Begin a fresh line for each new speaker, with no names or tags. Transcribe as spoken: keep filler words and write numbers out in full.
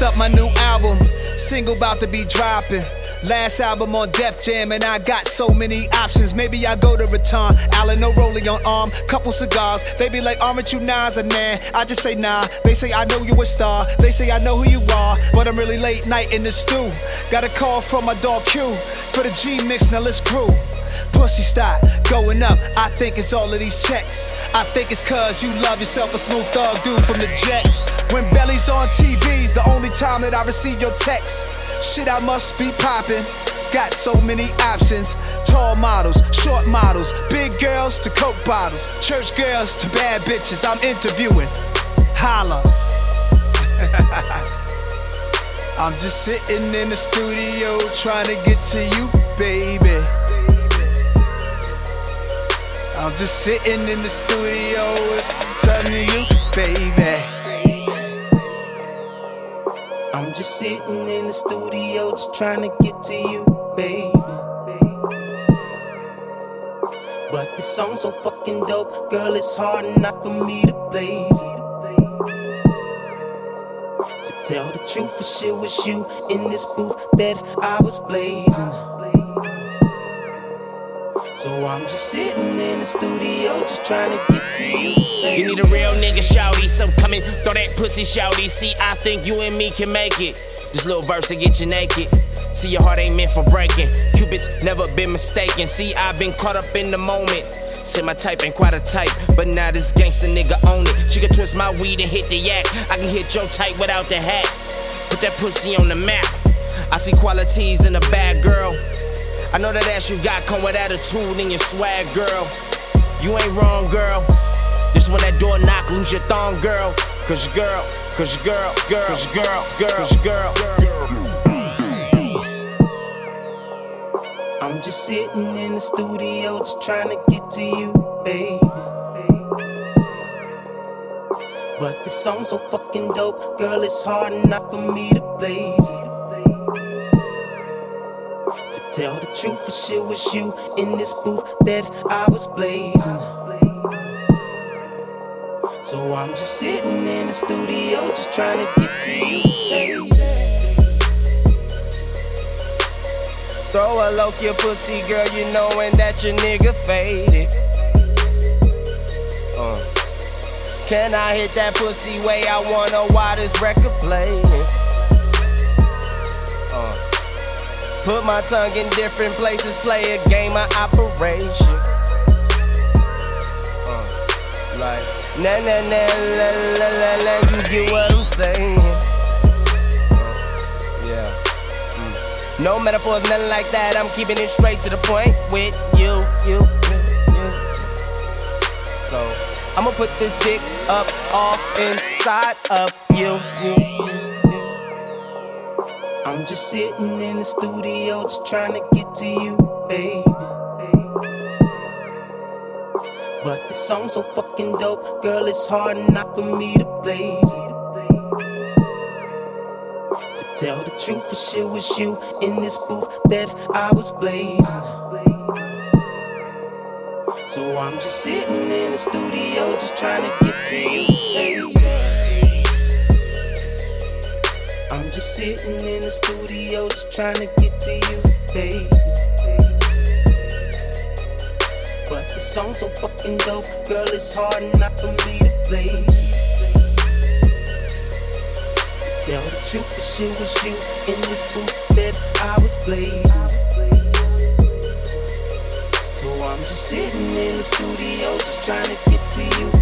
Next up, my new album, single about to be dropping. Last album on Def Jam, and I got so many options. Maybe I go to Vuitton, Allen, no rolling on arm, couple cigars. They be like, aren't you Nas or nah? I just say nah. They say I know you a star. They say I know who you are, but I'm really late night in the stew. Got a call from my dog Q for the G mix. Now let's groove. Pussy stop going up. I think it's all of these checks. I think it's cause you love yourself a Snoop Dogg dude from the Jets. When Belly's on T V's the only time that I receive your text. Shit, I must be poppin'. Got so many options. Tall models, short models, big girls to coke bottles, church girls to bad bitches. I'm interviewing. Holla. I'm just sitting in the studio trying to get to you, baby. I'm just sitting in the studio talking to you, baby.
I'm just sitting in the studio just trying to get to you, baby. But this song's so fucking dope, girl, it's hard enough for me to blaze it. To tell the truth, for sure was you in this booth that I was blazing. So I'm just sitting in the studio just trying to get to you, baby.
You need a real nigga, shouty, so come and throw that pussy, shouty. See, I think you and me can make it. This little verse to get you naked. See, your heart ain't meant for breaking. Cupid's never been mistaken. See, I've been caught up in the moment. Say my type ain't quite a type, but now this gangsta nigga own it. She can twist my weed and hit the yak. I can hit your type without the hat. Put that pussy on the map. I see qualities in a bad girl. I know that ass you got come with attitude and your swag, girl. You ain't wrong, girl. This when that door knock, lose your thong, girl. Cause your girl, cause your girl, girl, cause your girl, girl, cause your girl, girl.
I'm just sitting in the studio just trying to get to you, baby. But this song's so fucking dope, girl, it's hard enough for me to blaze it. To tell the truth, for sure was you in this booth that I was blazing. So I'm just sitting in the studio just trying to get to you, baby.
Throw a low your pussy, girl, you knowin' that your nigga faded. Uh. Can I hit that pussy way I wanna while this record playing? Uh. Put my tongue in different places, play a game of operation. Uh. Like, na na na la la la la, you get what I'm saying? Uh. Yeah. No metaphors, nothing like that. I'm keeping it straight to the point with you, you, you, you. So I'ma put this dick up, off, inside of you, you, you.
I'm just sitting in the studio just trying to get to you, baby. But this song's so fucking dope, girl, it's hard enough for me to blaze it. To tell the truth, for sure was you in this booth that I was blazing. So I'm just sitting in the studio just trying to get to you, baby. I'm just sitting in the studio just trying to get to you, baby. But the song's so fucking dope, girl, it's hard enough for me to play. Tell the truth, for sure was you in this booth that I was blazing. So I'm just sitting in the studio just trying to get to you.